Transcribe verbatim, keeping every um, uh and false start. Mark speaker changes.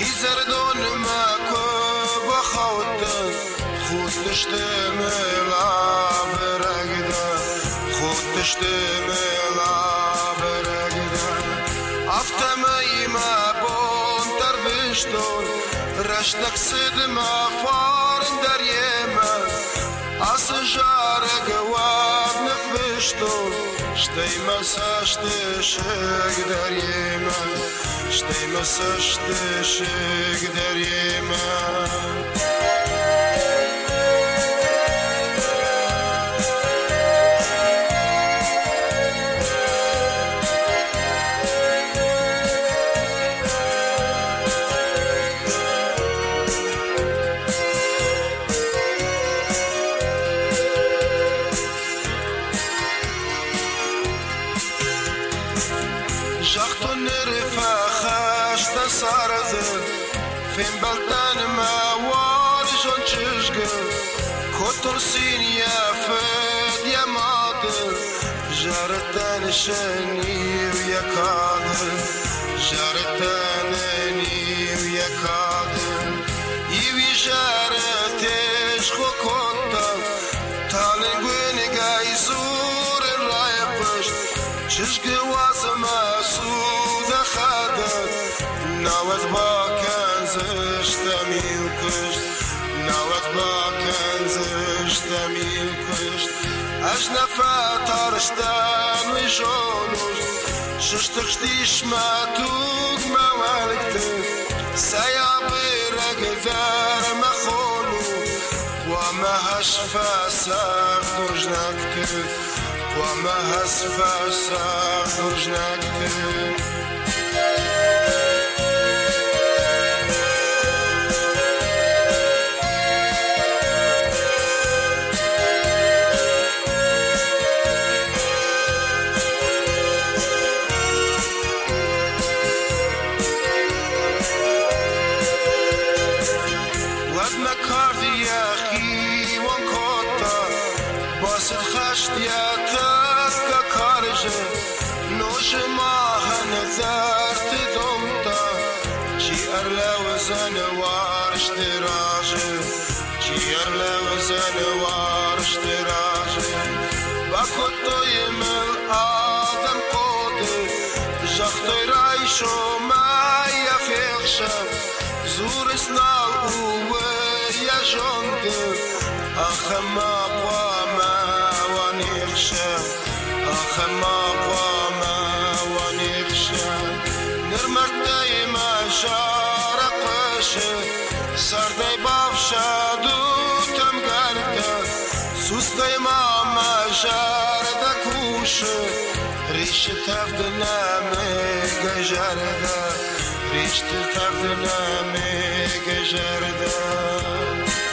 Speaker 1: زردون ما کو بخوت خود تشتملا برگدا خود تشتملا برگدا افتمای ما بون درویشتون رشتک سد ما فارن دریما از جارگ وار نفشتون شتی مساشت شگ دریما شتی مساشت شگ دریما جاختو نرفا خاشتا سارزه فين بلدان ما وارجون چشگه کتر سینیا فد یا ماده جارتان شنیو یکاده جارتان نیو یکاده ایوی جارتش خو کتا تالنگوی نگای زور رای پشت چشگه واسما سودا خادر نوت با کنزش تمیل کشت نوت با کنزش تمیل کشت اش نفت ترشتن و جونوش ششتخشتیش ما توگ موالکت سیا برگ در مخونو و ما هشفا ساختوش نکت وما هسفا ساخرج نكتب وقت ما كاردي يا أخي وانكوتا باس الخشت يا تاكا كارجة نوش ماها نذارت دومتا جي أرلا وزن وارش تراجة جي أرلا وزن وارش تراجة باكوتو يمل آدم قودي جاختو رايشو ما يفيخشا زور سنال قوة يا جونجر أخما قواما ونخشى أخما قواما ونخشى نرمك دايما شارقش سردي بافشا دوتم قرقا سوس دايما ما جاردا كوش ريش تفدنا ميقا جاردا ريش تفدنا ميقا جاردا